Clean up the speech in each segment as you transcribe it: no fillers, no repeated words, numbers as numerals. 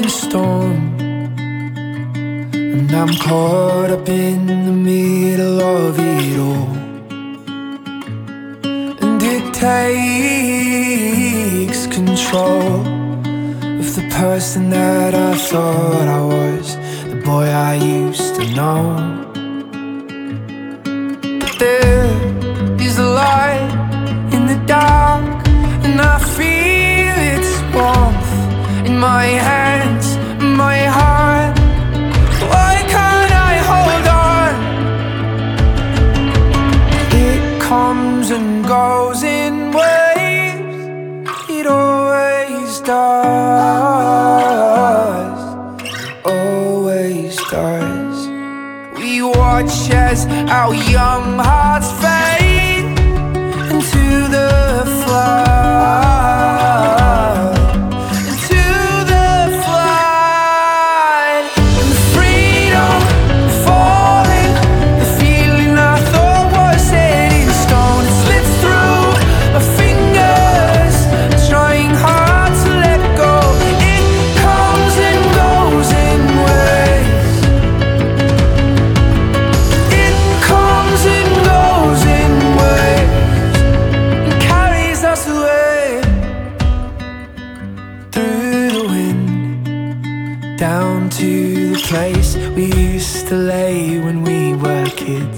rolling storm, and I'm caught up in the middle of it all. And it takes control of the person that I thought I was, the boy I used to know. But there is a light in the dark, and I feel its warmth in my hands, my heart. Why can't I hold on? It comes and goes in waves, it always does, always does. We watch as our young hearts fade into the flood, into the flood. And the freedom falling, the feeling I thought was set in stone, it slips through my fingers, trying hard to let go. It comes and goes in waves, it comes and goes in waves, and carries us away through the wind, down to the place we used to lay when we were kids.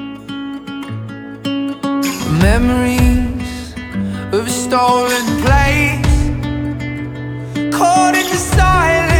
Memories of a stolen place, caught in the silence.